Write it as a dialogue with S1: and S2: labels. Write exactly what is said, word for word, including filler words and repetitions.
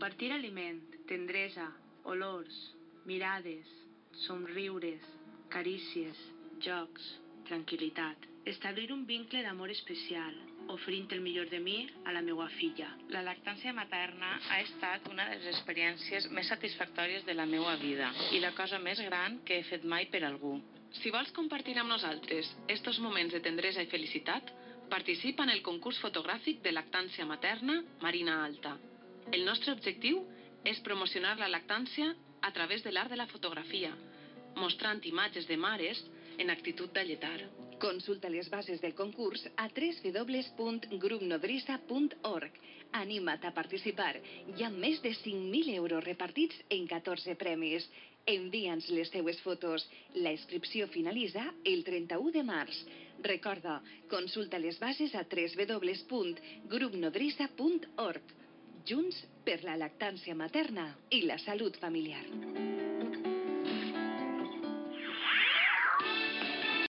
S1: Compartir aliment, tendresa, olors, mirades, somriures, carícies, jocs, tranquil·litat. Establir un vincle d'amor especial, oferint el millor de mi a la meva filla.
S2: La lactància materna ha estat una de les experiències més satisfactòries de la meva vida i la cosa més gran que he fet mai per algú.
S3: Si vols compartir amb nosaltres estos moments de tendresa i felicitat, participa en el concurs fotogràfic de lactància materna Marina Alta. El nostre objectiu és promocionar la lactància a través de l'art de la fotografia, mostrant imatges de mares en actitud d'alletar.
S4: Consulta les bases del concurs a w w w punt grup nodrissa punt org. Anima't a participar. Hi ha més de cinc mil euros repartits en catorze premis. Envia'ns les teues fotos. La inscripció finalitza el trenta-u de març. Recorda, consulta les bases a w w w punt grup nodrissa punt org. Junts per la lactància materna i la salut familiar.